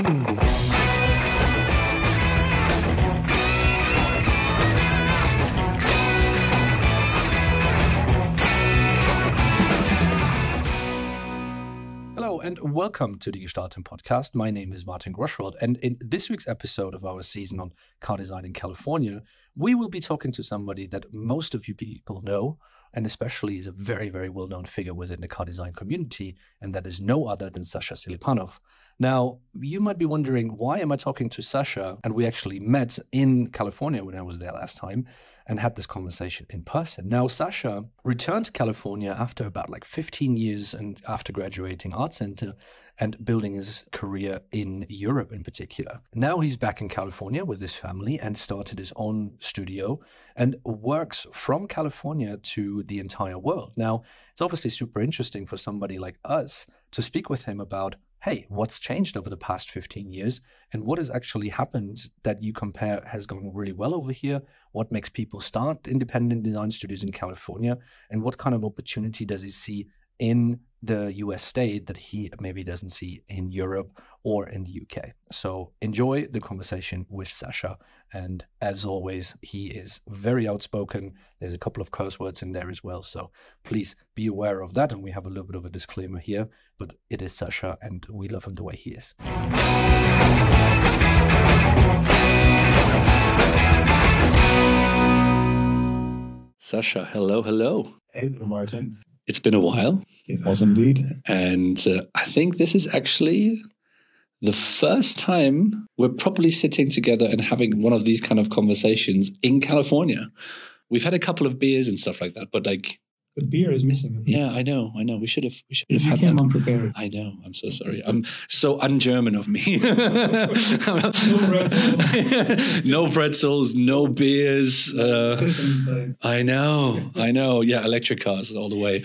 Hello and welcome to the Gestalten podcast. My name is Martin Groschwald, and in this week's episode of our season on car design in California, we will be talking to somebody that most of you people know, and especially is a very, very well-known figure within the car design community, and that is no other than Sasha Silipanov. Now, you might be wondering, why am I talking to Sasha? And we actually met in California when I was there last time and had this conversation in person. Now, Sasha returned to California after about 15 years and after graduating Art Center and building his career in Europe in particular. Now he's back in California with his family and started his own studio and works from California to the entire world. Now, it's obviously super interesting for somebody like us to speak with him about, hey, what's changed over the past 15 years and what has actually happened that you compare has gone really well over here? What makes people start independent design studios in California? And what kind of opportunity does he see in the US state that he maybe doesn't see in Europe or in the UK? So enjoy the conversation with Sasha. And as always, he is very outspoken. There's a couple of curse words in there as well. So please be aware of that. And we have a little bit of a disclaimer here, but it is Sasha and we love him the way he is. Sasha, hello. Hey, Martin. It's been a while. It was indeed. And I think this is actually the first time we're properly sitting together and having one of these kind of conversations in California. We've had a couple of beers and stuff like that, but the beer is missing. Yeah, I know. We should have had that. You came unprepared. I know. I'm so sorry. I'm so un-German of me. No pretzels, no beers. I know. Yeah, electric cars all the way.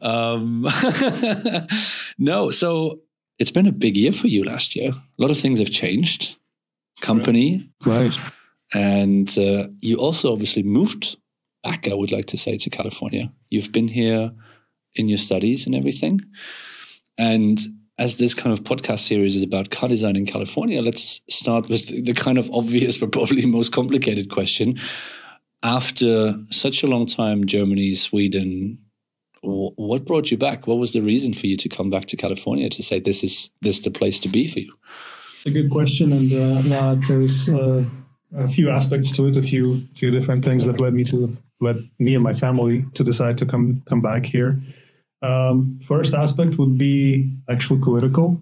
No, so it's been a big year for you last year. A lot of things have changed. Company. Right. And you also obviously moved back, I would like to say, to California. You've been here in your studies and everything. And as this kind of podcast series is about car design in California, let's start with the kind of obvious but probably most complicated question. After such a long time, Germany, Sweden, what brought you back? What was the reason for you to come back to California to say this is the place to be for you? It's a good question. And there's a few aspects to it, a few different things that led me and my family to decide to come back here. First aspect would be actually political.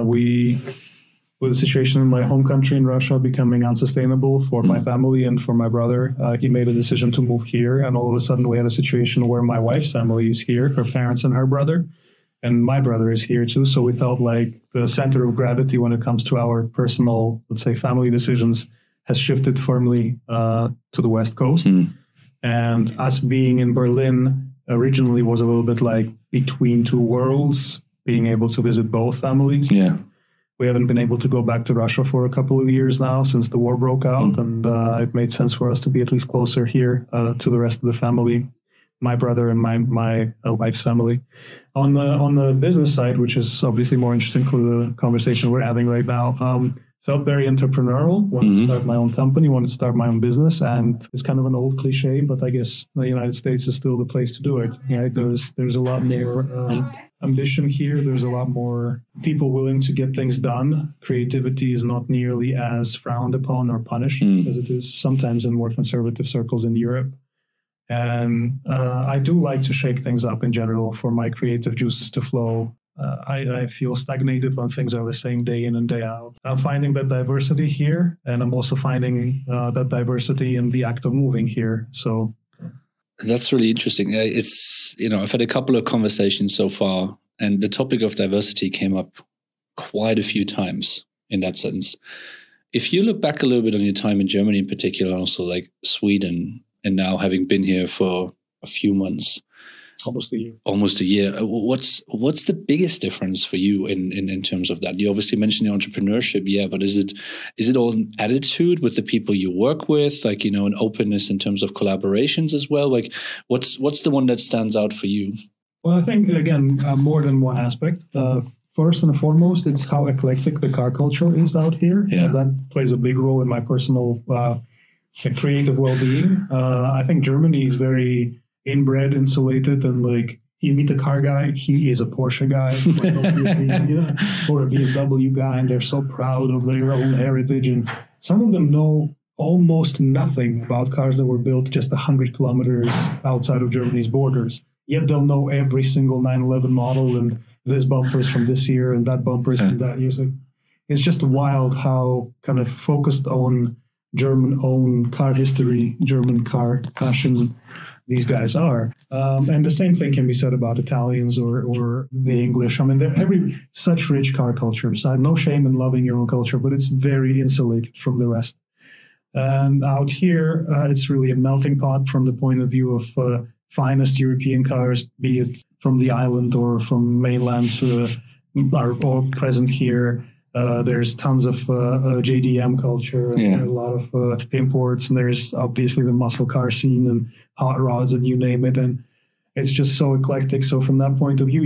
With the situation in my home country in Russia becoming unsustainable for my family and for my brother, he made a decision to move here. And all of a sudden we had a situation where my wife's family is here, her parents and her brother, and my brother is here too. So we felt like the center of gravity when it comes to our personal, let's say, family decisions has shifted firmly to the West Coast. And us being in Berlin originally was a little bit like between two worlds, being able to visit both families. Yeah. We haven't been able to go back to Russia for a couple of years now since the war broke out. And it made sense for us to be at least closer here to the rest of the family, my brother and my wife's family. On the business side, which is obviously more interesting for the conversation we're having right now, felt very entrepreneurial, wanted to start my own company, wanted to start my own business. And it's kind of an old cliche, but I guess the United States is still the place to do it. Right? There's a lot more ambition here. There's a lot more people willing to get things done. Creativity is not nearly as frowned upon or punished as it is sometimes in more conservative circles in Europe. And I do like to shake things up in general for my creative juices to flow. I feel stagnated when things are the same day in and day out. I'm finding that diversity here, and I'm also finding that diversity in the act of moving here. So that's really interesting. It's, I've had a couple of conversations so far, and the topic of diversity came up quite a few times in that sense. If you look back a little bit on your time in Germany in particular, also like Sweden, and now having been here for a few months, almost a year. What's the biggest difference for you in terms of that? You obviously mentioned the entrepreneurship, yeah, but is it all an attitude with the people you work with, like, an openness in terms of collaborations as well? Like, what's the one that stands out for you? Well, I think, again, more than one aspect. first and foremost, it's how eclectic the car culture is out here. Yeah. That plays a big role in my personal creative well-being. I think Germany is very inbred, insulated, and like you meet a car guy, he is a Porsche guy or a BMW guy, and they're so proud of their own heritage. And some of them know almost nothing about cars that were built just 100 kilometers outside of Germany's borders. Yet they'll know every single 911 model, and this bumper is from this year and that bumper is from that year. So it's just wild how kind of focused on German-owned car history, German car passion these guys are. And the same thing can be said about Italians or the English. I mean, they're every such rich car culture. So I have no shame in loving your own culture, but it's very insulated from the rest. And out here, it's really a melting pot from the point of view of finest European cars, be it from the island or from mainland, are all present here. There's tons of JDM culture, and a lot of imports, and there's obviously the muscle car scene and hot rods and you name it, and it's just so eclectic. So from that point of view,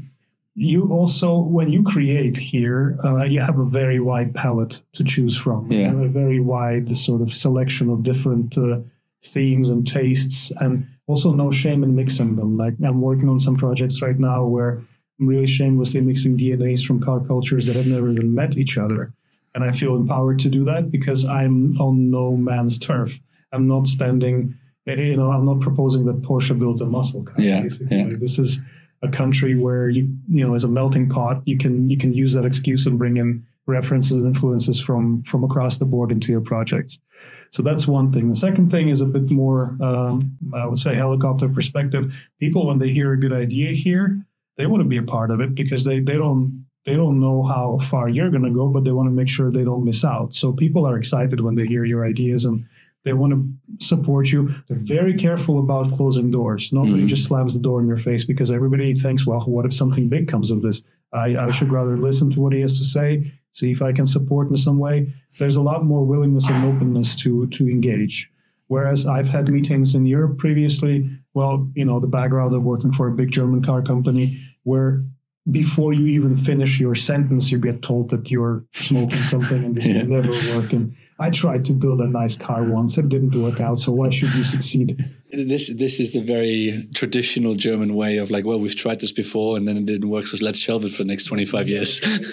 you also, when you create here, you have a very wide palette to choose from, a very wide sort of selection of different themes and tastes, and also no shame in mixing them. Like I'm working on some projects right now where I'm really shamelessly mixing DNAs from car cultures that have never even met each other. And I feel empowered to do that because I'm on no man's turf. I'm not standing, I'm not proposing that Porsche builds a muscle car. Basically. Like, this is a country where as a melting pot, you can use that excuse and bring in references and influences from across the board into your projects. So that's one thing. The second thing is a bit more, I would say, helicopter perspective. People, when they hear a good idea here, they want to be a part of it because they don't know how far you're going to go, but they want to make sure they don't miss out. So people are excited when they hear your ideas and they want to support you. They're very careful about closing doors. Nobody just slams the door in your face because everybody thinks, well, what if something big comes of this? I should rather listen to what he has to say, see if I can support in some way. There's a lot more willingness and openness to engage. Whereas I've had meetings in Europe previously, the background of working for a big German car company, where before you even finish your sentence, you get told that you're smoking something and this will never work. And I tried to build a nice car once. It didn't work out, so why should you succeed? This is the very traditional German way of like, well, we've tried this before and then it didn't work, so let's shelve it for the next 25 years. And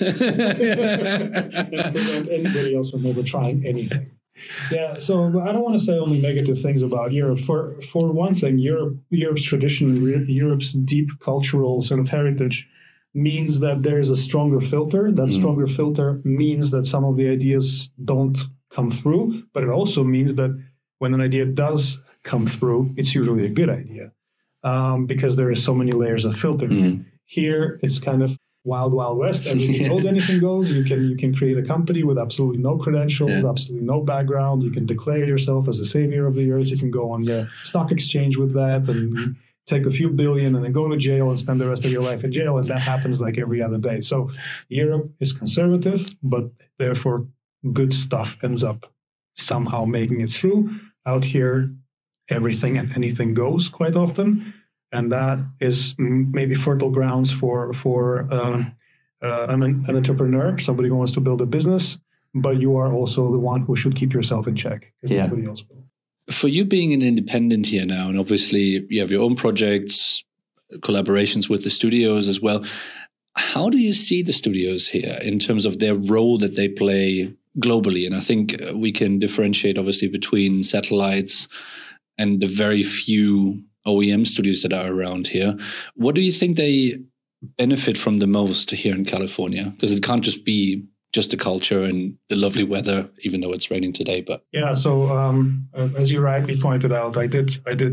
prevent anybody else from ever trying anything. Yeah, so I don't want to say only negative things about Europe. For one thing, Europe's tradition, Europe's deep cultural sort of heritage means that there's a stronger filter. That stronger filter means that some of the ideas don't come through, but it also means that when an idea does come through, it's usually a good idea because there are so many layers of filter. Here, it's kind of wild, wild west. Everything goes, anything goes. You can create a company with absolutely no credentials, absolutely no background. You can declare yourself as the savior of the earth. You can go on the stock exchange with that and take a few billion and then go to jail and spend the rest of your life in jail. And that happens like every other day. So Europe is conservative, but therefore good stuff ends up somehow making it through. Out here, everything and anything goes quite often. And that is maybe fertile grounds for an entrepreneur, somebody who wants to build a business, but you are also the one who should keep yourself in check because nobody else will. For you being an independent here now, and obviously you have your own projects, collaborations with the studios as well, how do you see the studios here in terms of their role that they play globally? And I think we can differentiate obviously between satellites and the very few OEM studios that are around here. What do you think they benefit from the most here in California? Because it can't just be just the culture and the lovely weather, even though it's raining today. But yeah, so as you rightly pointed out, I did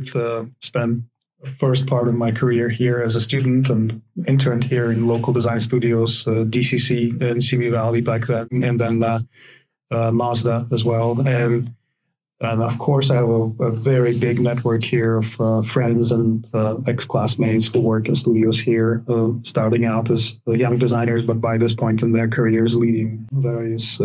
spend the first part of my career here as a student and interned here in local design studios, DCC in Simi Valley back then, and then Mazda as well. And of course, I have a very big network here of friends and ex-classmates who work in studios here, starting out as young designers, but by this point in their careers, leading various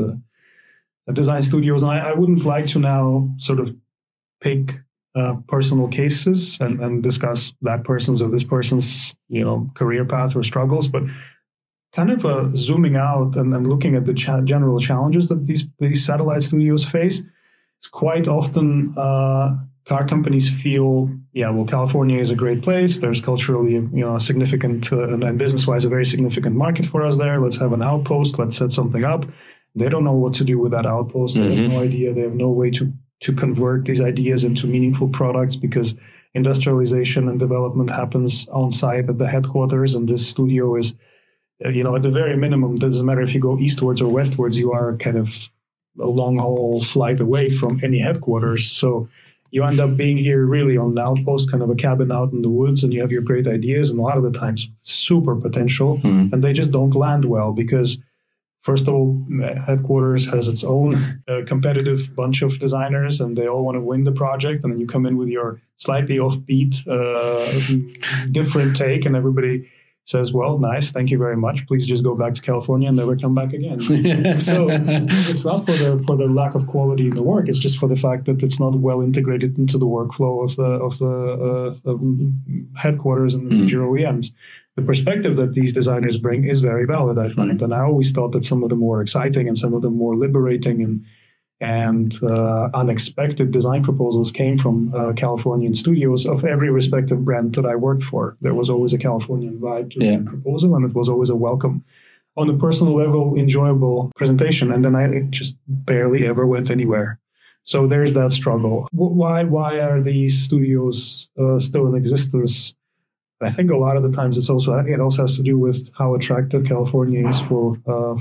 design studios. And I wouldn't like to now sort of pick personal cases and discuss that person's or this person's career path or struggles, but kind of zooming out and looking at the general challenges that these satellite studios face, it's quite often car companies feel, well, California is a great place. There's culturally, a significant and business-wise a very significant market for us there. Let's have an outpost. Let's set something up. They don't know what to do with that outpost. They have no idea. They have no way to convert these ideas into meaningful products because industrialization and development happens on site at the headquarters, and this studio is, at the very minimum, it doesn't matter if you go eastwards or westwards, you are kind of a long haul flight away from any headquarters. So you end up being here really on an outpost, kind of a cabin out in the woods, and you have your great ideas, and a lot of the times super potential, and they just don't land well because, first of all, headquarters has its own competitive bunch of designers, and they all want to win the project, and then you come in with your slightly offbeat, different take, and everybody says, well, nice, thank you very much. Please just go back to California and never come back again. So it's not for the lack of quality in the work. It's just for the fact that it's not well integrated into the workflow of the headquarters and the major OEMs. The perspective that these designers bring is very valid, I find. And I always thought that some of the more exciting and some of the more liberating and unexpected design proposals came from Californian studios of every respective brand that I worked for. There was always a Californian vibe to the proposal, and it was always a welcome, on a personal level, enjoyable presentation. And then I just barely ever went anywhere. So there's that struggle. Why are these studios still in existence? I think a lot of the times it also has to do with how attractive California is for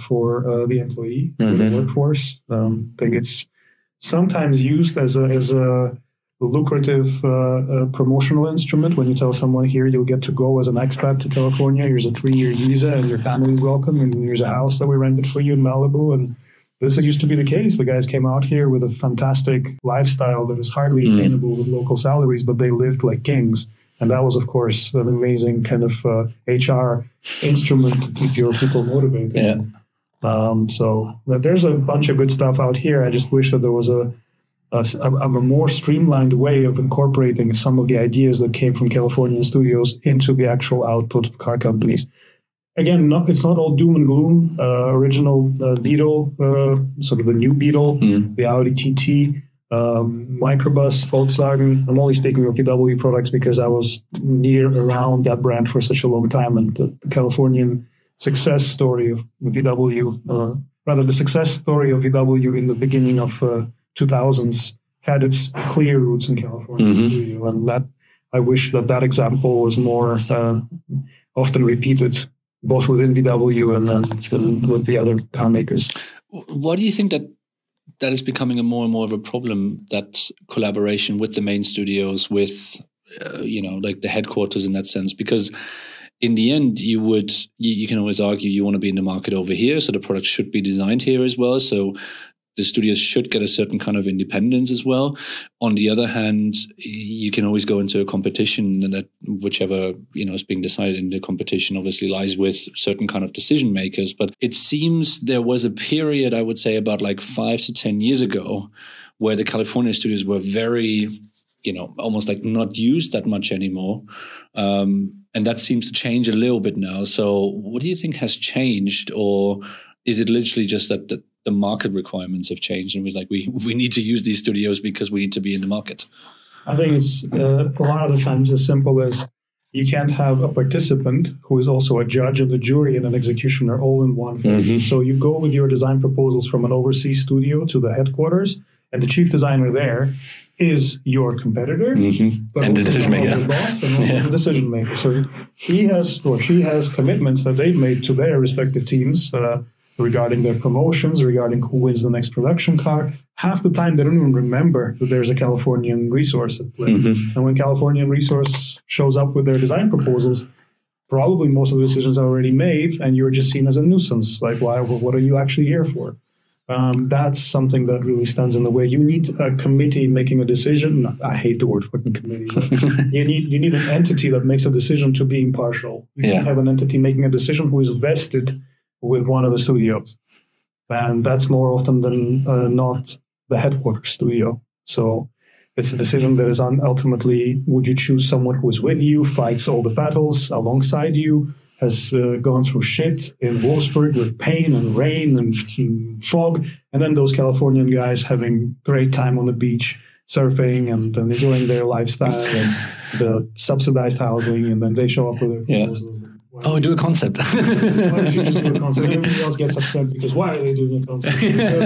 the employee, for the workforce. I think it's sometimes used as a lucrative promotional instrument. When you tell someone, here you'll get to go as an expat to California, here's a 3-year visa and your family's welcome, and here's a house that we rented for you in Malibu. And this used to be the case. The guys came out here with a fantastic lifestyle that is hardly attainable with local salaries, but they lived like kings. And that was, of course, an amazing kind of HR instrument to keep your people motivated. Yeah. So there's a bunch of good stuff out here. I just wish that there was a more streamlined way of incorporating some of the ideas that came from Californian studios into the actual output of car companies. Again, it's not all doom and gloom. Original Beetle, sort of the new Beetle, the Audi TT, Microbus, Volkswagen. I'm only speaking of VW products because I was around that brand for such a long time, and the Californian success story of VW, the success story of VW in the beginning of 2000s had its clear roots in California, and that I wish that example was more often repeated, both within VW and with the other car makers. Why do you think that is becoming more and more of a problem, that collaboration with the main studios, with, like the headquarters in that sense? Because in the end, you can always argue you want to be in the market over here, so the product should be designed here as well. So the studios should get a certain kind of independence as well. On the other hand, you can always go into a competition, and that whichever is being decided in the competition obviously lies with certain kind of decision makers. But it seems there was a period, I would say, about like 5 to 10 years ago, where the California studios were very, almost like not used that much anymore. And that seems to change a little bit now. So what do you think has changed, or is it literally just that the market requirements have changed and we need to use these studios because we need to be in the market? I think it's a lot of the times as simple as you can't have a participant who is also a judge and a jury and an executioner all in one place. So you go with your design proposals from an overseas studio to the headquarters, and the chief designer there is your competitor, but and the decision maker, the boss, and the decision maker. So he has or she has commitments that they've made to their respective teams regarding their promotions, regarding who wins the next production car. Half the time, they don't even remember that there's a Californian resource at play. And when Californian resource shows up with their design proposals, probably most of the decisions are already made, and you're just seen as a nuisance. Like, why? What are you actually here for? That's something that really stands in the way. You need a committee making a decision. I hate the word fucking committee. you need an entity that makes a decision to be impartial. You can't have an entity making a decision who is vested with one of the studios. And that's more often than not the headquarters studio. So it's a decision that is ultimately, would you choose someone who is with you, fights all the battles alongside you, has gone through shit in Wolfsburg with pain and rain and fog, and then those Californian guys having great time on the beach, surfing and enjoying their lifestyle and the subsidized housing, and then they show up with their proposals. Do a concept. Why don't you just do a concept? Everybody else gets upset because why are they doing a concept?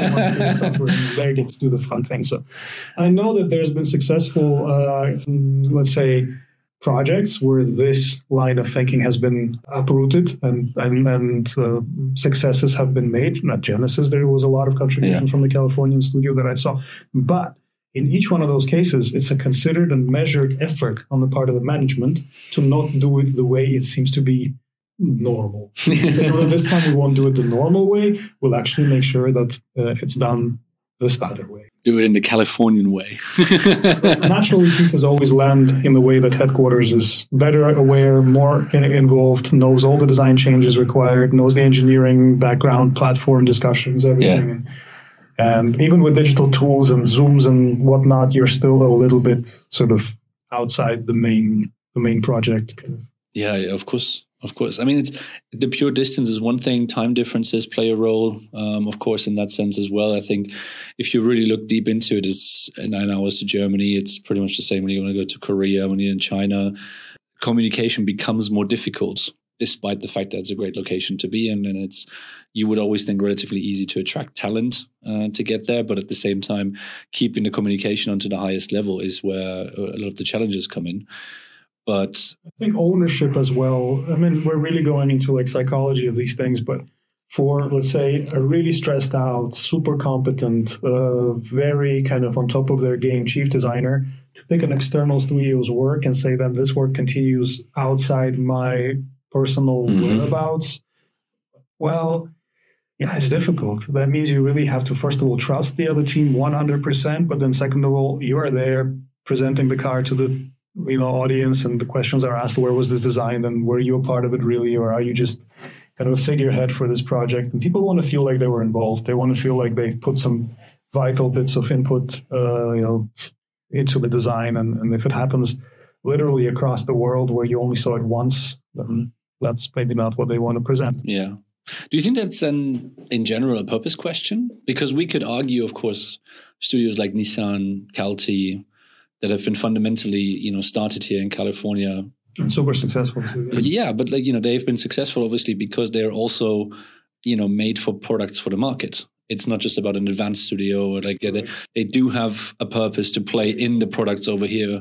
They get to do the fun thing. So I know that there's been successful, let's say, projects where this line of thinking has been uprooted and successes have been made. At Genesis, there was a lot of contribution from the Californian studio that I saw. But in each one of those cases, it's a considered and measured effort on the part of the management to not do it the way it seems to be normal. So this time we won't do it the normal way. We'll actually make sure that it's done this other way. Do it in the Californian way. Naturally, pieces always land in the way that headquarters is better aware, more involved, knows all the design changes required, knows the engineering background, platform discussions, everything. And even with digital tools and Zooms and whatnot, you're still a little bit sort of outside the main project. Yeah, of course. Of course. I mean, it's the pure distance is one thing. Time differences play a role, of course, in that sense as well. I think if you really look deep into it, it's 9 hours to Germany. It's pretty much the same when you want to go to Korea, when you're in China. Communication becomes more difficult, despite the fact that it's a great location to be in. And you would always think relatively easy to attract talent to get there. But at the same time, keeping the communication onto the highest level is where a lot of the challenges come in. But I think ownership as well. I mean, we're really going into like psychology of these things, but for, let's say, a really stressed out, super competent, very kind of on top of their game chief designer to pick an external studio's work and say that this work continues outside my personal whereabouts, well, yeah, it's difficult. That means you really have to, first of all, trust the other team 100%, but then second of all, you are there presenting the car to the audience, and the questions are asked, where was this designed and were you a part of it really, or are you just kind of a figurehead for this project? And people want to feel like they were involved. They want to feel like they put some vital bits of input into the design, and if it happens literally across the world where you only saw it once, then that's maybe not what they want to present. Yeah. Do you think that's in general a purpose question? Because we could argue, of course, studios like Nissan, Calty, that have been fundamentally, started here in California. And super successful too. Yeah, but they've been successful obviously because they're also, made for products for the market. It's not just about an advanced studio. Or they do have a purpose to play in the products over here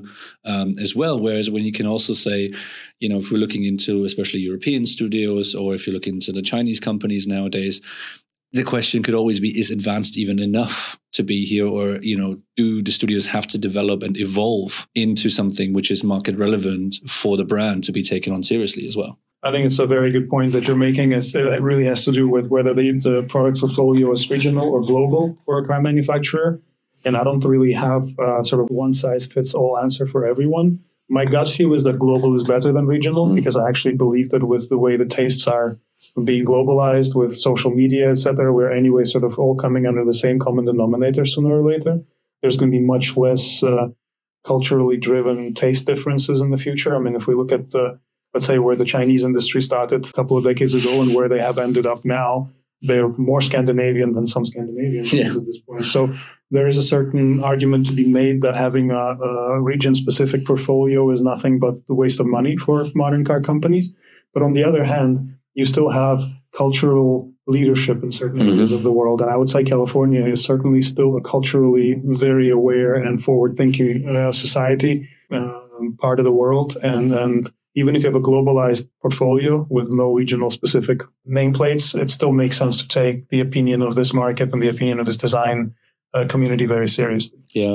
as well. Whereas when you can also say, if we're looking into especially European studios, or if you're looking into the Chinese companies nowadays, the question could always be, is advanced even enough to be here? Or, do the studios have to develop and evolve into something which is market relevant for the brand to be taken on seriously as well? I think it's a very good point that you're making. It really has to do with whether the product portfolio is regional or global for a car manufacturer. And I don't really have sort of one-size-fits-all answer for everyone. My gut feel is that global is better than regional, because I actually believe that with the way the tastes are being globalized with social media, etc., we're anyway sort of all coming under the same common denominator sooner or later. There's going to be much less culturally driven taste differences in the future. I mean, if we look at let's say where the Chinese industry started a couple of decades ago and where they have ended up now, they're more Scandinavian than some Scandinavian things at this point. So there is a certain argument to be made that having a region-specific portfolio is nothing but a waste of money for modern car companies. But on the other hand, you still have cultural leadership in certain areas of the world. And I would say California is certainly still a culturally very aware and forward-thinking society, part of the world. And even if you have a globalized portfolio with no regional specific nameplates, it still makes sense to take the opinion of this market and the opinion of this design community very seriously. Yeah.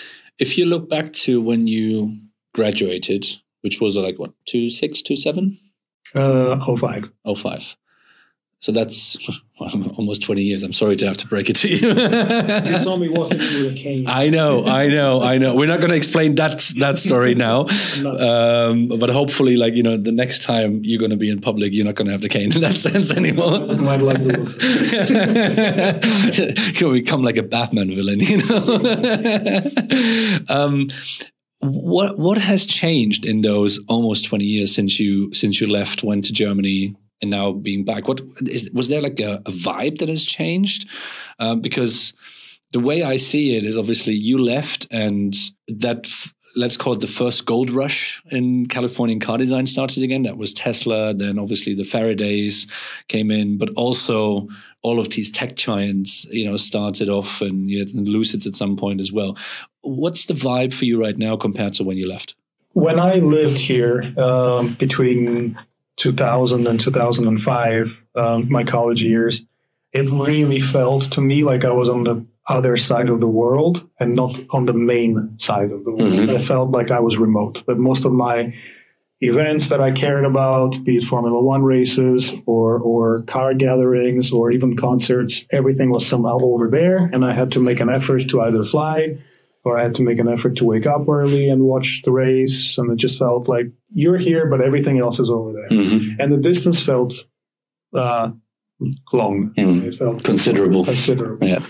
If you look back to when you graduated, which was 26, 27? 05. 05. So that's almost 20 years. I'm sorry to have to break it to you. You saw me walking in with a cane. I know. We're not going to explain that story now. But hopefully, the next time you're going to be in public, you're not going to have the cane in that sense anymore. Might like those. You'll become like a Batman villain, What has changed in those almost 20 years since you left, went to Germany, and now being back? Was there like a vibe that has changed? Because the way I see it is obviously you left, and that let's call it the first gold rush in Californian car design started again. That was Tesla. Then obviously the Faradays came in, but also all of these tech giants, started off, and you had Lucids at some point as well. What's the vibe for you right now compared to when you left? When I lived here between 2000 and 2005, my college years, it really felt to me like I was on the other side of the world and not on the main side of the world. Mm-hmm. I felt like I was remote. But most of my events that I cared about, be it Formula One races or car gatherings or even concerts, everything was somehow over there. And I had to make an effort to either fly or I had to make an effort to wake up early and watch the race. And it just felt like you're here, but everything else is over there. Mm-hmm. And the distance felt long. Mm-hmm. It felt considerable. Yeah.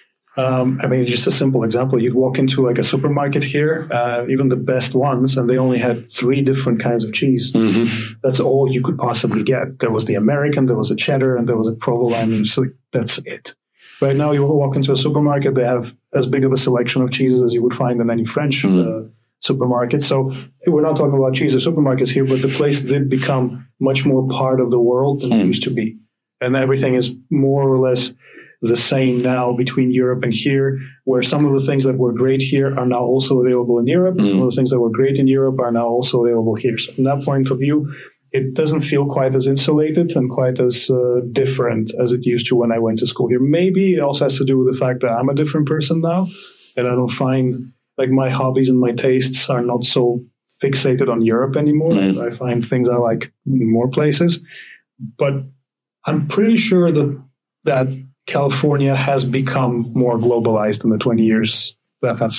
Just a simple example. You'd walk into like a supermarket here, even the best ones, and they only had 3 different kinds of cheese. Mm-hmm. That's all you could possibly get. There was the American, there was a cheddar, and there was a provolone. So that's it. Right now, you walk into a supermarket, they have as big of a selection of cheeses as you would find in any French supermarket. So we're not talking about cheese or supermarkets here, but the place did become much more part of the world than it used to be. And everything is more or less the same now between Europe and here, where some of the things that were great here are now also available in Europe. And some of the things that were great in Europe are now also available here. So from that point of view, it doesn't feel quite as insulated and quite as different as it used to when I went to school here. Maybe it also has to do with the fact that I'm a different person now, and I don't find like my hobbies and my tastes are not so fixated on Europe anymore. Mm. I find things I like in more places. But I'm pretty sure that California has become more globalized in the 20 years that have,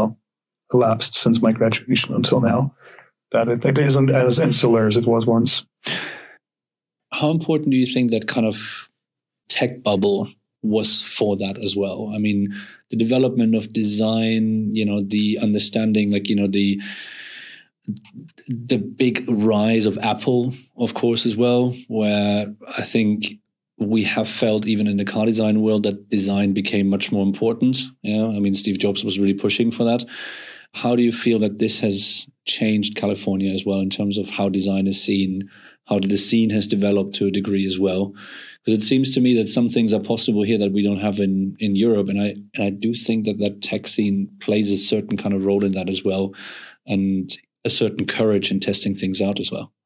elapsed since my graduation until now. That it isn't as insular as it was once. How important do you think that kind of tech bubble was for that as well? I mean, the development of design, the understanding, the big rise of Apple, of course, as well, where I think we have felt even in the car design world that design became much more important. Steve Jobs was really pushing for that. How do you feel that this has changed California as well in terms of how design is seen, how the scene has developed to a degree as well? Because it seems to me that some things are possible here that we don't have in Europe. And I do think that tech scene plays a certain kind of role in that as well, and a certain courage in testing things out as well.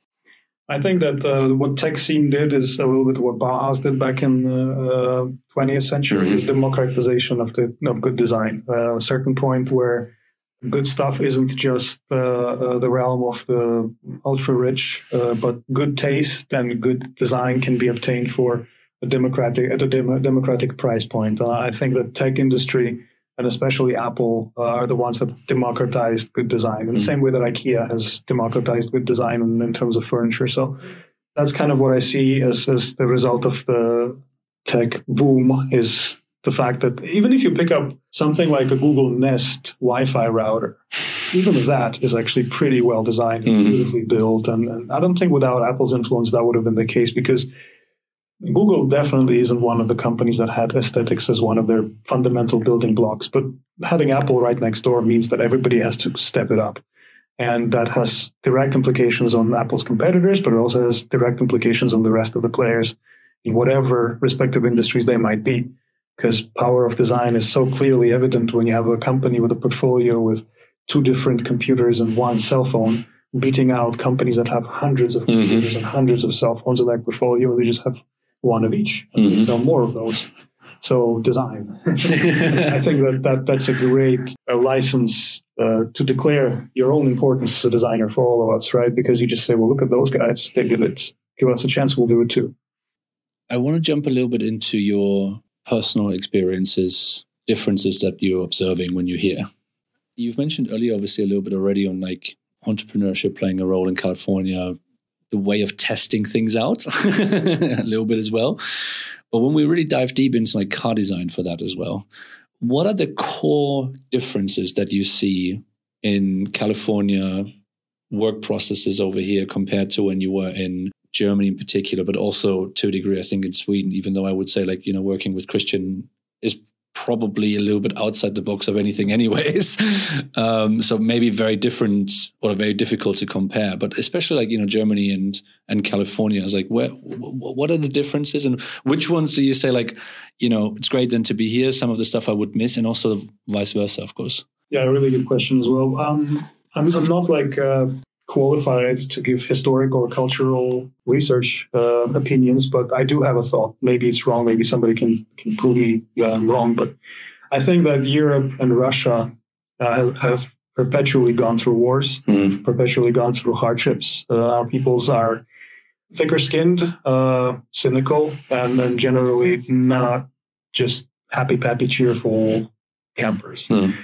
I think that what tech scene did is a little bit what Bauhaus did back in the 20th century, is democratization of good design. A certain point where good stuff isn't just the realm of the ultra-rich, but good taste and good design can be obtained for a democratic price point. I think the tech industry, and especially Apple, are the ones that democratized good design in the same way that IKEA has democratized good design in terms of furniture. So that's kind of what I see as the result of the tech boom, is the fact that even if you pick up something like a Google Nest Wi-Fi router, even that is actually pretty well designed and beautifully built. And I don't think without Apple's influence that would have been the case, because Google definitely isn't one of the companies that had aesthetics as one of their fundamental building blocks. But having Apple right next door means that everybody has to step it up. And that has direct implications on Apple's competitors, but it also has direct implications on the rest of the players in whatever respective industries they might be. Because power of design is so clearly evident when you have a company with a portfolio with 2 different computers and 1 cell phone, beating out companies that have hundreds of computers and hundreds of cell phones in their portfolio. They just have 1 of each, and they sell more of those. So design. I think that's a great license to declare your own importance as a designer for all of us, right? Because you just say, well, look at those guys. They did it. Give us a chance. We'll do it too. I want to jump a little bit into your personal experiences, differences that you're observing when you're here. You've mentioned earlier, obviously, a little bit already on like entrepreneurship playing a role in California, the way of testing things out a little bit as well. But when we really dive deep into like car design for that as well, what are the core differences that you see in California work processes over here compared to when you were in Germany in particular, but also to a degree, I think in Sweden, even though I would say working with Christian is probably a little bit outside the box of anything anyways. So maybe very different or very difficult to compare, but especially Germany and California, I was what are the differences and which ones do you say it's great then to be here, some of the stuff I would miss, and also vice versa, of course? Yeah, a really good question as well. I'm not qualified to give historic or cultural research opinions, but I do have a thought. Maybe it's wrong. Maybe somebody can prove me wrong. But I think that Europe and Russia have perpetually gone through wars, perpetually gone through hardships. Our peoples are thicker-skinned, cynical, and then generally not just happy-pappy, cheerful campers.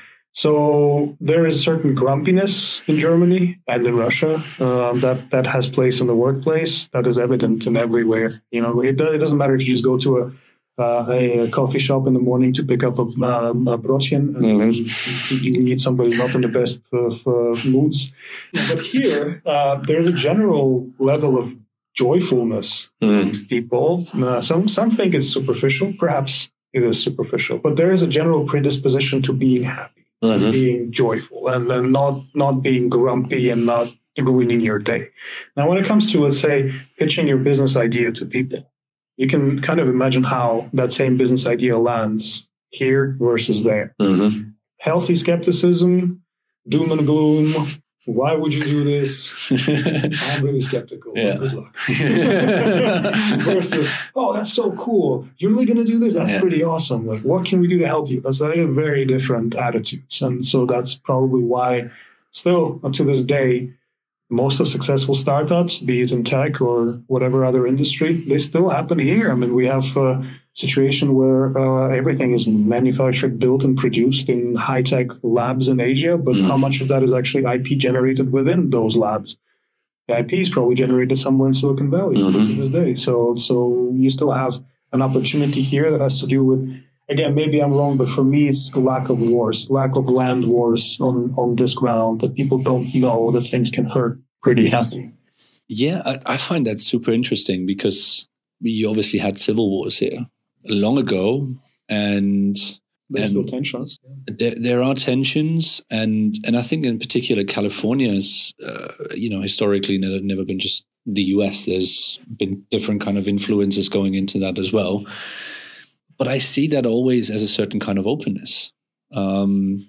So there is certain grumpiness in Germany and in Russia that has place in the workplace that is evident in everywhere. It doesn't matter if you just go to a coffee shop in the morning to pick up a brötchen and you meet somebody not in the best of moods. But here, there's a general level of joyfulness amongst people. Some think it's superficial. Perhaps it is superficial. But there is a general predisposition to being happy. Being joyful and not being grumpy and not ruining your day. Now, when it comes to, let's say, pitching your business idea to people, you can kind of imagine how that same business idea lands here versus there. Healthy skepticism, doom and gloom. Why would you do this? I'm really skeptical. Yeah. Good luck. Versus, oh, that's so cool. You're really going to do this? That's pretty awesome. What can we do to help you? That's very different attitudes. And so that's probably why still, to this day, most of successful startups, be it in tech or whatever other industry, they still happen here. I mean, we have a situation where everything is manufactured, built, and produced in high-tech labs in Asia, but how much of that is actually IP generated within those labs? The IP is probably generated somewhere in Silicon Valley to this day. So you still have an opportunity here that has to do with, again, maybe I'm wrong, but for me, it's the lack of wars, lack of land wars on this ground, that people don't know that things can hurt pretty heavily. Yeah, I find that super interesting because you obviously had civil wars here long ago, and there's still tensions. There are tensions, and I think in particular California's, historically never been just the US. There's been different kind of influences going into that as well. But I see that always as a certain kind of openness. In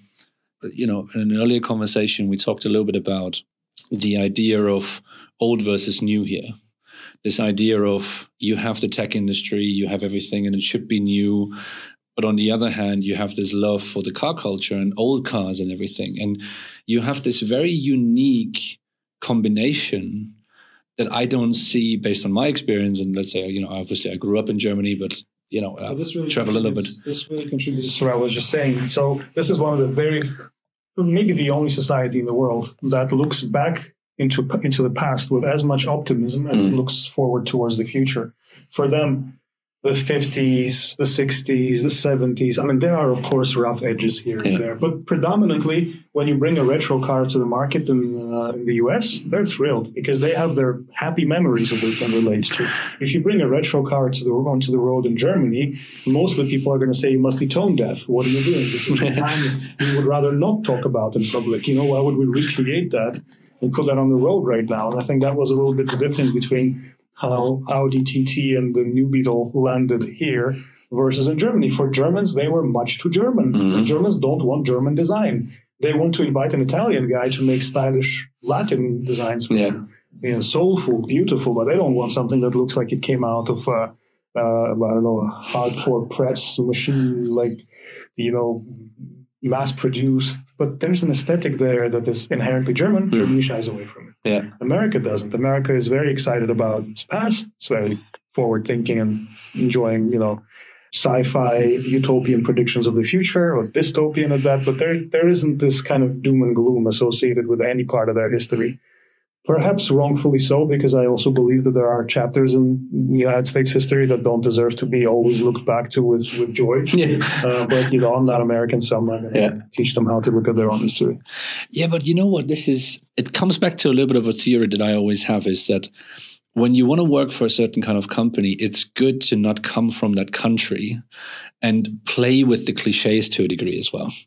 an earlier conversation, we talked a little bit about the idea of old versus new here. This idea of you have the tech industry, you have everything, and it should be new. But on the other hand, you have this love for the car culture and old cars and everything. And you have this very unique combination that I don't see based on my experience. And let's say, obviously I grew up in Germany, but travel a little bit. This really contributes to what I was just saying. So this is one of the maybe the only society in the world that looks back into the past with as much optimism as it looks forward towards the future. For them, the 50s, the 60s, the 70s, I mean, there are, of course, rough edges here and there. But predominantly, when you bring a retro car to the market in the US, they're thrilled because they have their happy memories of it and relate to. If you bring a retro car onto the road in Germany, most of the people are going to say you must be tone deaf. What are you doing? This is times you would rather not talk about in public. Why would we recreate that and put that on the road right now? And I think that was a little bit the difference between how Audi TT and the New Beetle landed here versus in Germany. For Germans, they were much too German. The Germans don't want German design. They want to invite an Italian guy to make stylish Latin designs for them. Soulful, beautiful, but they don't want something that looks like it came out of a hardcore press machine, mass-produced. But there's an aesthetic there that is inherently German. Germany shies away from it. Yeah. America doesn't. America is very excited about its past. It's very forward-thinking and enjoying, sci-fi utopian predictions of the future or dystopian at that. But there isn't this kind of doom and gloom associated with any part of their history. Perhaps wrongfully so, because I also believe that there are chapters in the United States history that don't deserve to be always looked back to with joy. Yeah. But I'm not American, so I'm not going to teach them how to look at their own history. Yeah, but you know what? It comes back to a little bit of a theory that I always have, is that when you want to work for a certain kind of company, it's good to not come from that country and play with the cliches to a degree as well.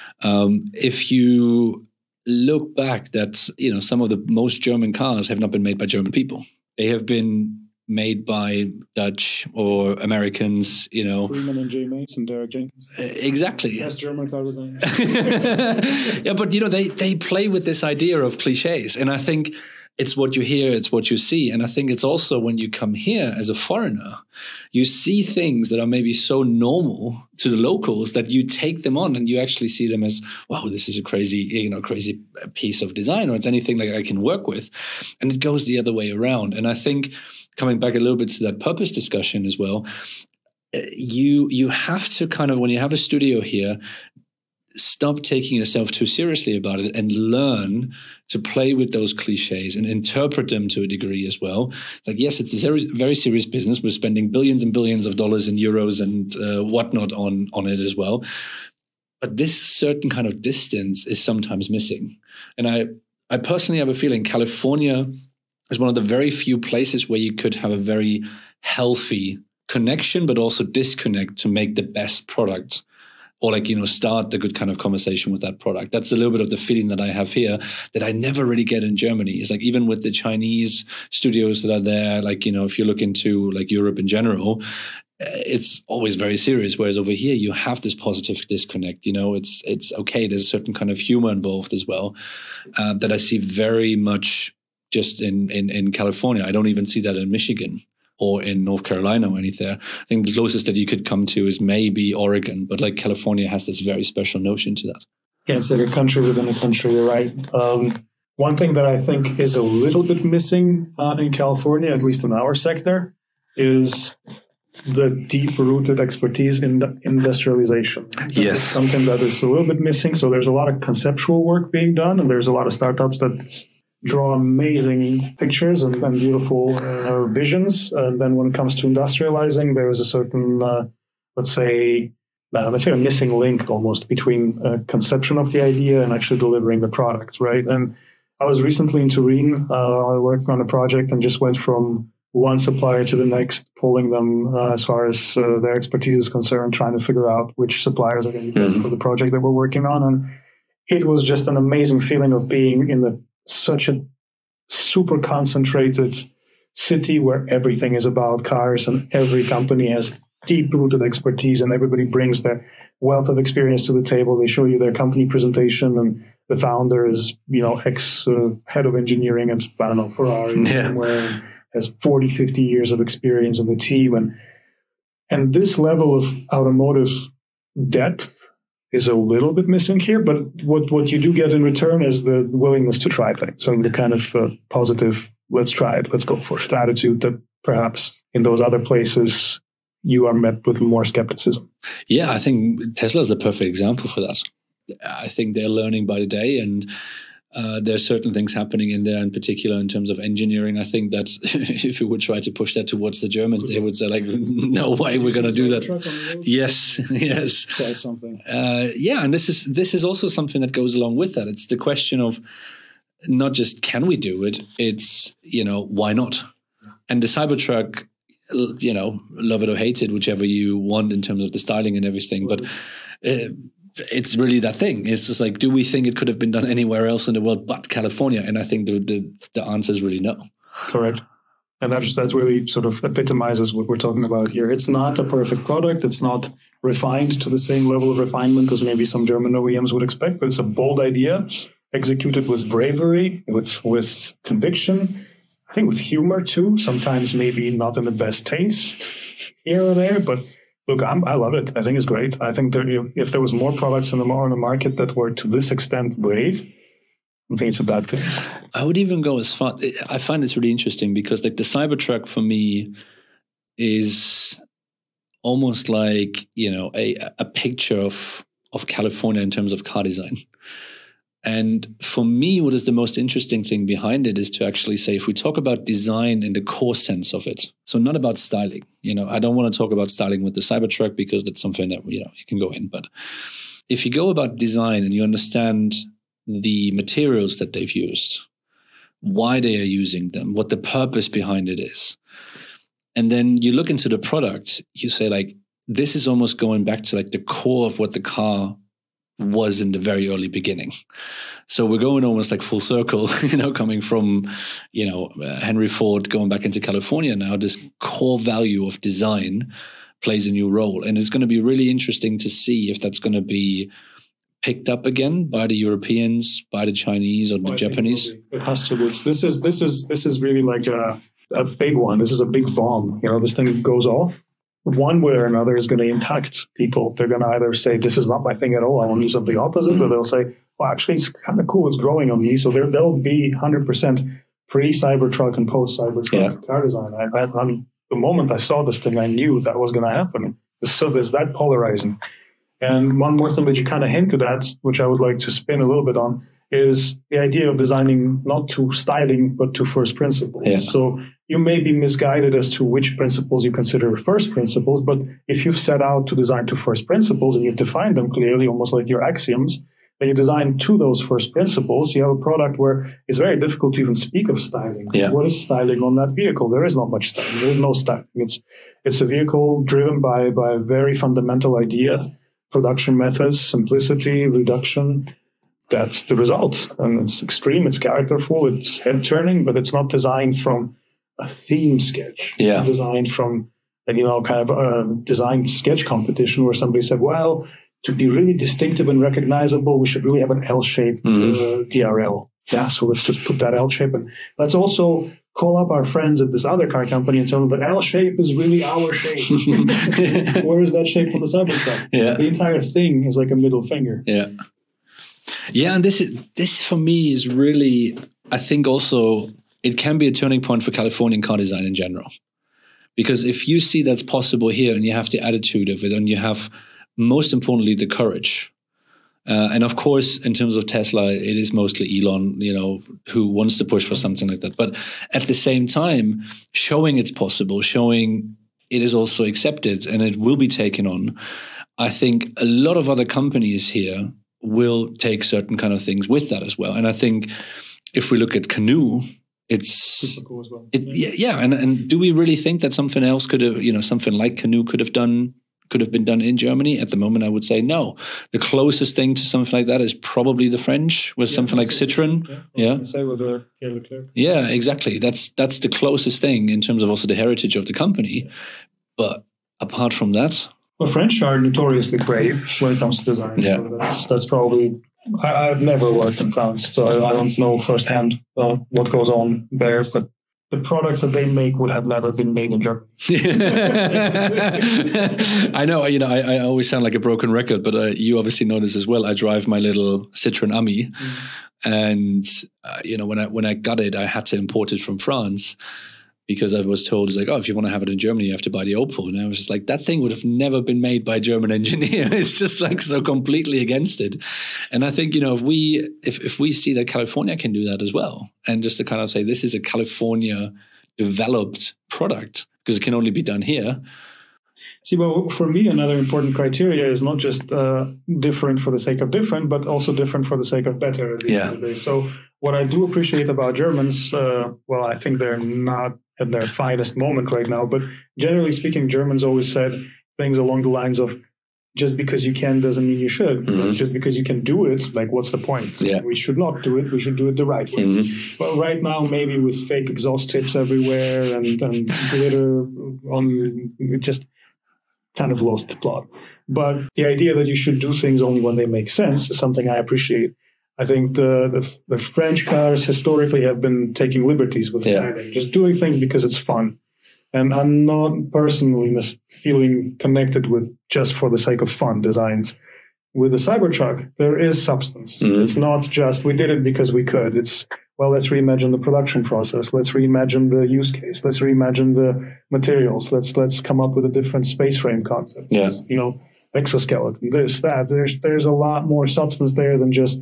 If you look back, that some of the most German cars have not been made by German people. They have been made by Dutch or Americans, Freeman and J. Mace and Derek Jenkins. Exactly. Best German car design. Yeah, but they play with this idea of cliches, and I think it's what you hear, it's what you see. And I think it's also when you come here as a foreigner, you see things that are maybe so normal to the locals that you take them on and you actually see them as, wow, this is a crazy piece of design, or it's anything like I can work with. And it goes the other way around. And I think coming back a little bit to that purpose discussion as well, you have to kind of, when you have a studio here, stop taking yourself too seriously about it and learn to play with those cliches and interpret them to a degree as well. Like, yes, it's a very, very serious business. We're spending billions and billions of dollars and euros and whatnot on it as well. But this certain kind of distance is sometimes missing. And I personally have a feeling California is one of the very few places where you could have a very healthy connection, but also disconnect to make the best product, or start the good kind of conversation with that product. That's a little bit of the feeling that I have here that I never really get in Germany. It's like, even with the Chinese studios that are there, if you look into Europe in general, it's always very serious. Whereas over here, you have this positive disconnect. It's okay. There's a certain kind of humor involved as well that I see very much just in California. I don't even see that in Michigan or in North Carolina or anything. I think the closest that you could come to is maybe Oregon, but California has this very special notion to that. Yeah, it's like a country within a country, you're right. One thing that I think is a little bit missing in California, at least in our sector, is the deep-rooted expertise in the industrialization. Yes. It's something that is a little bit missing. So there's a lot of conceptual work being done, and there's a lot of startups that draw amazing pictures and beautiful visions. And then when it comes to industrializing, there is a certain, let's say a missing link almost between conception of the idea and actually delivering the product, right? And I was recently in Turin working on a project and just went from one supplier to the next, pulling them as far as their expertise is concerned, trying to figure out which suppliers are going to be best for the project that we're working on. And it was just an amazing feeling of being in such a super concentrated city where everything is about cars and every company has deep-rooted expertise and everybody brings their wealth of experience to the table. They show you their company presentation and the founder is, ex-head of engineering at, Ferrari, where has 40, 50 years of experience in the team. And this level of automotive depth is a little bit missing here, but what you do get in return is the willingness to try things. So the kind of positive, let's try it, let's go for it attitude that perhaps in those other places you are met with more skepticism. Yeah, I think Tesla is the perfect example for that. I think they're learning by the day, and there are certain things happening in there, in particular in terms of engineering. I think that if you would try to push that towards the Germans, they would say no way we're going to do that. Yes. Try something. And this is also something that goes along with that. It's the question of not just can we do it, it's why not? And the Cybertruck, love it or hate it, whichever you want in terms of the styling and everything, but it's really that thing. It's just like, do we think it could have been done anywhere else in the world but California? And I think the answer is really no. Correct. And that really sort of epitomizes what we're talking about here. It's not a perfect product. It's not refined to the same level of refinement as maybe some German OEMs would expect, but it's a bold idea, executed with bravery, with conviction, I think with humor too, sometimes maybe not in the best taste here or there, but look, I love it. I think it's great. I think if there was more products on the market that were to this extent brave, I think it's a bad thing. I would even go as far. I find it's really interesting because the Cybertruck for me is almost like a picture of California in terms of car design. And for me, what is the most interesting thing behind it is to actually say, if we talk about design in the core sense of it, so not about styling, I don't want to talk about styling with the Cybertruck because that's something that, you can go in. But if you go about design and you understand the materials that they've used, why they are using them, what the purpose behind it is, and then you look into the product, you say like, this is almost going back to like the core of what the car was in the very early beginning. So we're going almost like full circle, coming from, Henry Ford, going back into California now, this core value of design plays a new role. And it's going to be really interesting to see if that's going to be picked up again by the Europeans, by the Chinese or the Japanese. It has to. This is really like a big one. This is a big bomb. This thing goes off. One way or another is going to impact people. They're going to either say, this is not my thing at all, I want to do something opposite, or they'll say, well, actually, it's kind of cool, it's growing on me. So there'll be 100% pre-Cybertruck and post-Cybertruck car design. The moment I saw this thing, I knew that was going to happen. So there's that polarizing. And one more thing that you kind of hinted at, which I would like to spin a little bit on, is the idea of designing not to styling, but to first principles. Yeah. So you may be misguided as to which principles you consider first principles, but if you've set out to design to first principles and you've defined them clearly, almost like your axioms, then you design to those first principles, you have a product where it's very difficult to even speak of styling. Yeah. What is styling on that vehicle? There is not much styling. There is no styling. It's a vehicle driven by a very fundamental idea, production methods, simplicity, reduction. That's the result. And it's extreme, it's characterful, it's head-turning, but it's not designed from a theme sketch. Yeah. It's designed from kind of a design sketch competition where somebody said, well, to be really distinctive and recognizable, we should really have an L-shaped DRL. Yeah, so let's just put that L shape. And let's also call up our friends at this other car company and tell them that L shape is really our shape. Where is that shape on the Cybertruck? Yeah. The entire thing is like a middle finger. Yeah. Yeah, and this for me is really, I think also, it can be a turning point for Californian car design in general. Because if you see that's possible here and you have the attitude of it and you have, most importantly, the courage. And of course, in terms of Tesla, it is mostly Elon, who wants to push for something like that. But at the same time, showing it's possible, showing it is also accepted and it will be taken on. I think a lot of other companies here will take certain kind of things with that as well. And I think if we look at Canoo, it's super cool as well. And do we really think that something else could have, something like Canoo could have been done in Germany? At the moment, I would say no. The closest thing to something like that is probably the French with something like Citroën. Yeah, exactly. That's the closest thing in terms of also the heritage of the company. But apart from that, well, French are notoriously brave when it comes to design. Yeah. So that's probably. I've never worked in France, so I don't know firsthand what goes on there. But the products that they make would have never been made in Germany. I know, I always sound like a broken record, but you obviously know this as well. I drive my little Citroën Ami, and when I got it, I had to import it from France because I was told, it's like, oh, if you want to have it in Germany, you have to buy the Opel. And I was just like, that thing would have never been made by a German engineer. It's just like so completely against it. And I think, if we see that California can do that as well, and just to kind of say, this is a California developed product because it can only be done here. See, well, for me, another important criteria is not just different for the sake of different, but also different for the sake of better. So what I do appreciate about Germans, I think they're not at their finest moment right now, but generally speaking, Germans always said things along the lines of, just because you can doesn't mean you should. Mm-hmm. Just because you can do it, like, what's the point? Yeah. We should not do it. We should do it the right way. Mm-hmm. Well, right now, maybe with fake exhaust tips everywhere and glitter on, it just kind of lost the plot. But the idea that you should do things only when they make sense is something I appreciate. I think the French cars historically have been taking liberties with styling, just doing things because it's fun. And I'm not personally feeling connected with just for the sake of fun designs. With the Cybertruck, there is substance. Mm-hmm. It's not just we did it because we could. It's, well, let's reimagine the production process. Let's reimagine the use case. Let's reimagine the materials. Let's come up with a different space frame concept. Yeah. Exoskeleton, this, that. There's a lot more substance there than just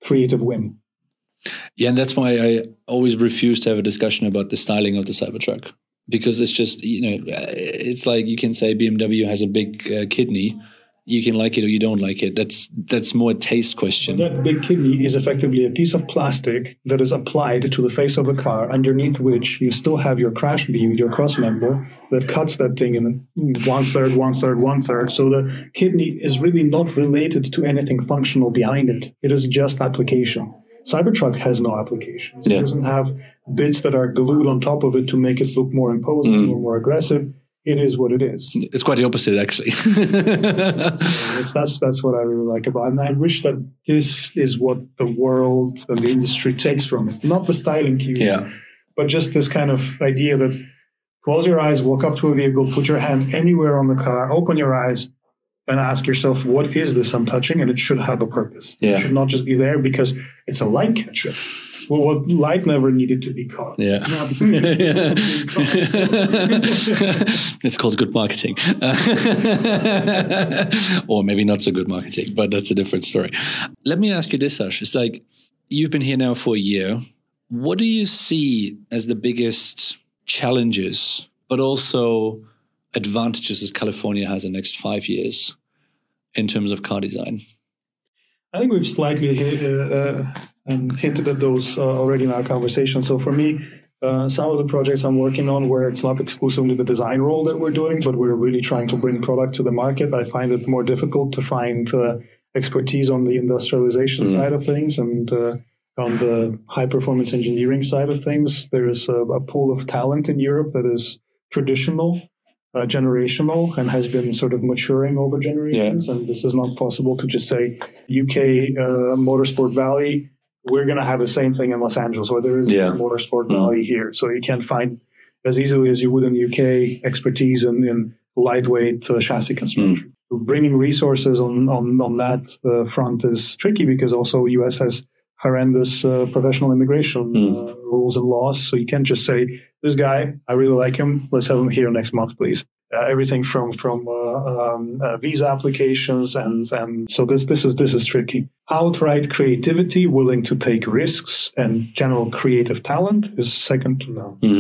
creative whim. Yeah, and that's why I always refuse to have a discussion about the styling of the Cybertruck, because it's just, it's like you can say BMW has a big kidney. You can like it or you don't like it. That's more a taste question. But that big kidney is effectively a piece of plastic that is applied to the face of the car, underneath which you still have your crash beam, your cross member, that cuts that thing in 1/3, 1/3, 1/3. So the kidney is really not related to anything functional behind it. It is just application. Cybertruck has no applications. It doesn't have bits that are glued on top of it to make it look more imposing or more aggressive. It is what it is. It's quite the opposite, actually. That's what I really like about it. And I wish that this is what the world and the industry takes from it. Not the styling cue, but just this kind of idea that close your eyes, walk up to a vehicle, put your hand anywhere on the car, open your eyes, and ask yourself, what is this I'm touching? And it should have a purpose. It should not just be there because it's a light catcher. Well, what light never needed to be caught. Yeah. It's called good marketing. Or maybe not so good marketing, but that's a different story. Let me ask you this, Sash. It's like, you've been here now for a year. What do you see as the biggest challenges, but also advantages that California has in the next 5 years in terms of car design? I think we've slightly hinted at those already in our conversation. So for me, some of the projects I'm working on where it's not exclusively the design role that we're doing, but we're really trying to bring product to the market, I find it more difficult to find expertise on the industrialization side of things and on the high-performance engineering side of things. There is a pool of talent in Europe that is traditional, generational, and has been sort of maturing over generations. And this is not possible to just say UK Motorsport Valley, we're going to have the same thing in Los Angeles, or there is a Motorsport Valley here. So you can't find as easily as you would in the UK expertise in lightweight chassis construction. Bringing resources on that front is tricky because also US has horrendous professional immigration rules and laws. So you can't just say, this guy, I really like him, let's have him here next month, please. Everything from visa applications and so this is tricky. Outright creativity, willing to take risks, and general creative talent is second to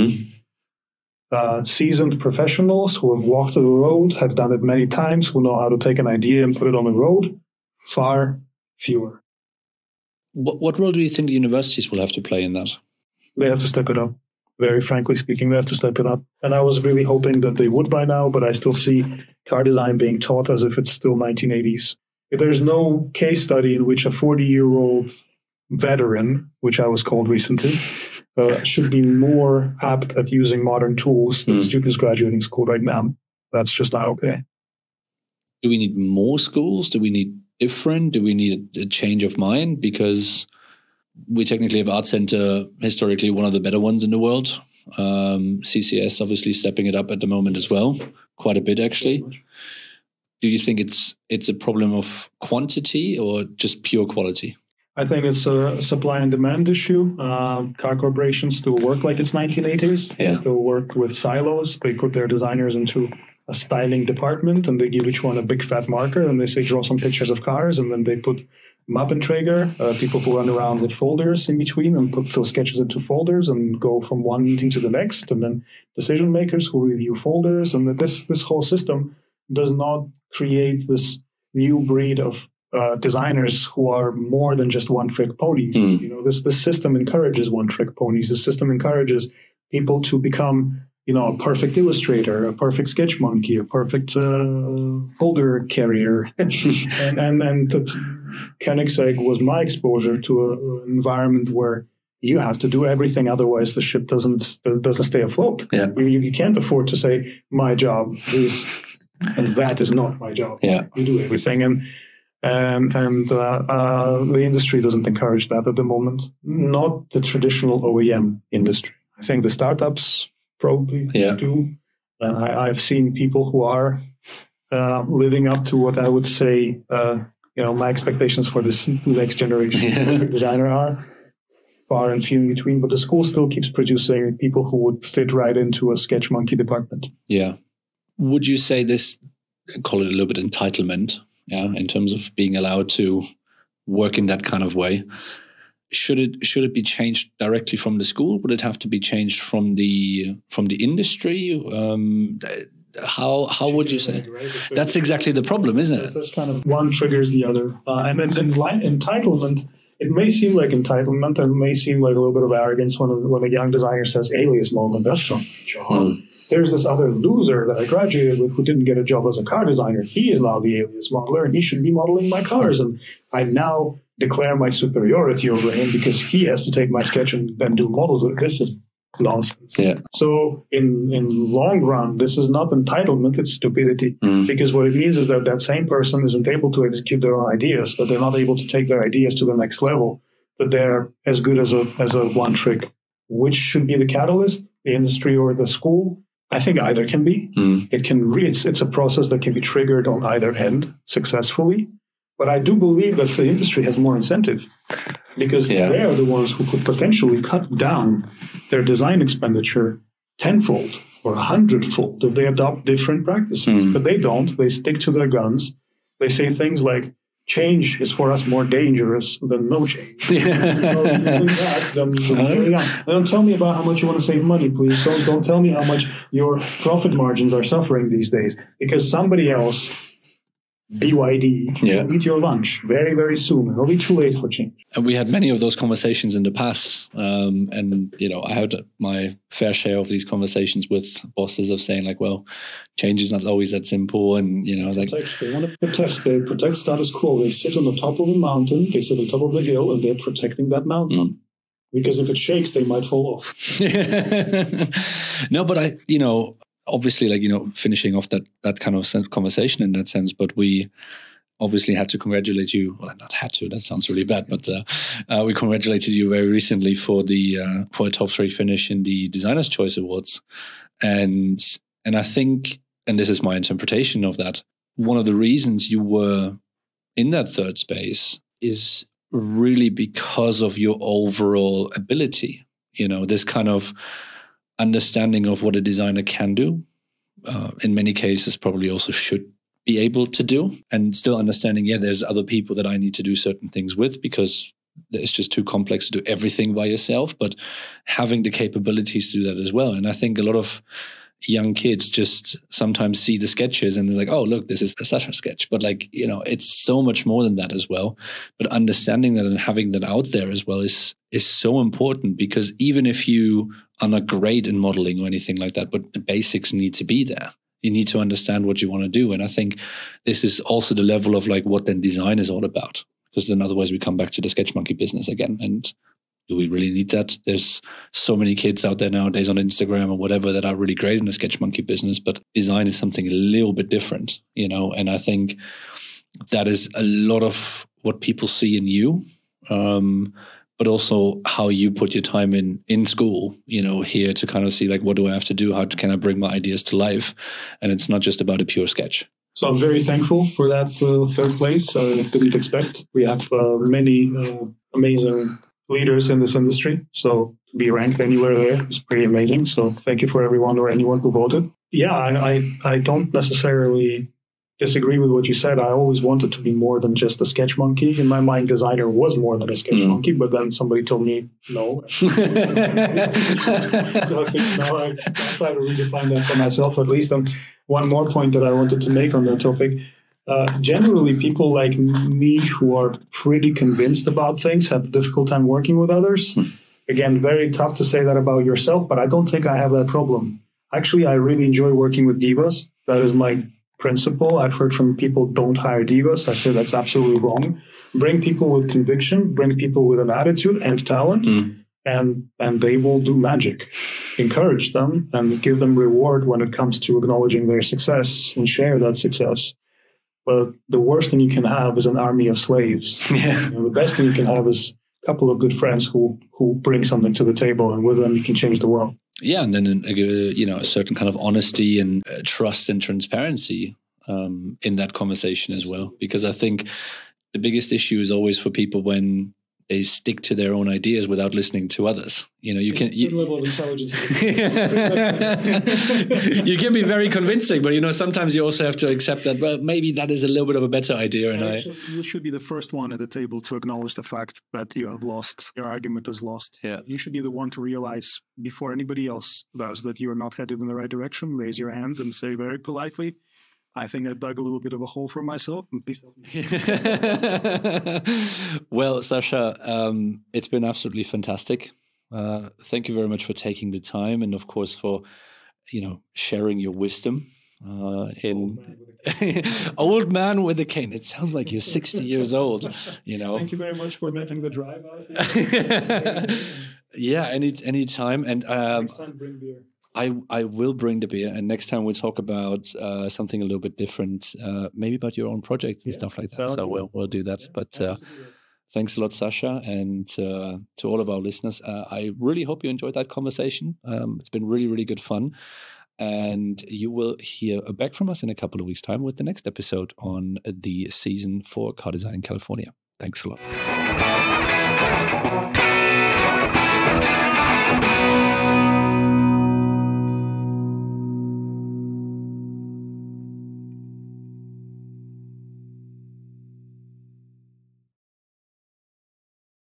none. Seasoned professionals who have walked the road, have done it many times, who know how to take an idea and put it on the road, far fewer. What role do you think the universities will have to play in that? They have to step it up. Very frankly speaking, they have to step it up. And I was really hoping that they would by now, but I still see car design being taught as if it's still 1980s. There's no case study in which a 40-year-old veteran, which I was called recently, should be more apt at using modern tools than students graduating school right now. That's just not okay. Do we need more schools? Do we need different? Do we need a change of mind? Because we technically have Art Center, historically one of the better ones in the world. CCS obviously stepping it up at the moment as well, quite a bit actually. Do you think it's a problem of quantity or just pure quality? I think it's a supply and demand issue. Car corporations still work like it's 1980s. They still work with silos. They put their designers into a styling department and they give each one a big fat marker and they say, draw some pictures of cars. And then they put Mappenträger, people who run around with folders in between and fill sketches into folders and go from one meeting to the next. And then decision makers who review folders. And this whole system does not create this new breed of designers who are more than just one-trick ponies. You know, this system encourages one-trick ponies. The system encourages people to become, a perfect illustrator, a perfect sketch monkey, a perfect folder carrier. and Koenigsegg was my exposure to an environment where you have to do everything, otherwise the ship doesn't stay afloat. You can't afford to say, my job is, and that is not my job. You do everything. And the industry doesn't encourage that at the moment. Not the traditional OEM industry. I think the startups probably do. And I've seen people who are living up to what I would say, my expectations for this next generation designer are far and few in between. But the school still keeps producing people who would fit right into a sketch monkey department. Yeah. Would you say this, call it a little bit entitlement? In terms of being allowed to work in that kind of way. Should it be changed directly from the school? Would it have to be changed from the industry? How would you say? That's exactly the problem, isn't it? That's kind of one triggers the other. And then entitlement, it may seem like entitlement, and it may seem like a little bit of arrogance when a young designer says alias modeling. That's not my job. There's this other loser that I graduated with who didn't get a job as a car designer. He is now the alias modeler, and he should be modeling my cars. And I now declare my superiority over him because he has to take my sketch and then do models. This is nonsense. Yeah. So in long run, this is not entitlement, it's stupidity. Because what it means is that same person isn't able to execute their own ideas, that they're not able to take their ideas to the next level, that they're as good as a one trick. Which should be the catalyst, the industry or the school? I think either can be. It can it's a process that can be triggered on either end successfully. But I do believe that the industry has more incentive because they are the ones who could potentially cut down their design expenditure tenfold or 100-fold if they adopt different practices. But they don't. They stick to their guns. They say things like, change is for us more dangerous than no change. Don't tell me about how much you want to save money, please. Don't tell me how much your profit margins are suffering these days because somebody else, BYD, will eat your lunch very, very soon. It'll be too late for change. And we had many of those conversations in the past. And, I had my fair share of these conversations with bosses of saying like, well, change is not always that simple. And, I was like, they want to protect. They protect status quo. They sit on the top of a mountain. They sit on top of the hill and they're protecting that mountain. Because if it shakes, they might fall off. No, but obviously, finishing off that kind of conversation in that sense, but we obviously had to congratulate you. Well, not had to, that sounds really bad, but we congratulated you very recently for a top 3 finish in the Designer's Choice Awards. And I think, and this is my interpretation of that, one of the reasons you were in that third space is really because of your overall ability. This kind of understanding of what a designer can do, in many cases probably also should be able to do, and still understanding, there's other people that I need to do certain things with because it's just too complex to do everything by yourself, but having the capabilities to do that as well. And I think a lot of young kids just sometimes see the sketches and they're like, oh, look, this is a Sascha sketch. But it's so much more than that as well. But understanding that and having that out there as well is so important, because even if you are not great in modeling or anything like that, but the basics need to be there. You need to understand what you want to do. And I think this is also the level of what then design is all about, because then otherwise we come back to the sketch monkey business again. And do we really need that? There's so many kids out there nowadays on Instagram or whatever that are really great in the sketch monkey business, but design is something a little bit different, and I think that is a lot of what people see in you, but also how you put your time in school, here to kind of see what do I have to do? How can I bring my ideas to life? And it's not just about a pure sketch. So I'm very thankful for that third place. I didn't expect. We have many amazing leaders in this industry. So to be ranked anywhere there is pretty amazing. So thank you for everyone or anyone who voted. Yeah, I don't necessarily disagree with what you said. I always wanted to be more than just a sketch monkey. In my mind, designer was more than a sketch monkey, but then somebody told me no. So I think now I try to redefine that for myself at least. And one more point that I wanted to make on that topic. Generally, people like me who are pretty convinced about things have a difficult time working with others. Again, very tough to say that about yourself, but I don't think I have that problem. Actually, I really enjoy working with divas. That is my principle. I've heard from people, don't hire divas. I say that's absolutely wrong. Bring people with conviction, bring people with an attitude and talent, and they will do magic. Encourage them and give them reward when it comes to acknowledging their success and share that success. But the worst thing you can have is an army of slaves. The best thing you can have is a couple of good friends who bring something to the table, and with them you can change the world. Yeah, and then a certain kind of honesty and trust and transparency in that conversation as well. Because I think the biggest issue is always for people when stick to their own ideas without listening to others. You know, you can level of intelligence. You can be very convincing, but you know, sometimes you also have to accept that, well, maybe that is a little bit of a better idea. And you should be the first one at the table to acknowledge the fact that you have lost. Your argument is lost. Yeah. You should be the one to realize before anybody else does that you are not headed in the right direction. Raise your hand and say very politely, I think I dug a little bit of a hole for myself. And please help me. Well, Sasha, it's been absolutely fantastic. Thank you very much for taking the time, and of course for, you know, sharing your wisdom. Old man with a cane. It sounds like you're 60 years old. You know. Thank you very much for making the drive out. Yeah, any time. And next time, bring beer. I will bring the beer, and next time we'll talk about something a little bit different, maybe about your own project and stuff like that. So we'll do that. But thanks a lot, Sasha, and to all of our listeners. I really hope you enjoyed that conversation. It's been really, really good fun, and you will hear back from us in a couple of weeks' time with the next episode on the season for Car Design in California. Thanks a lot.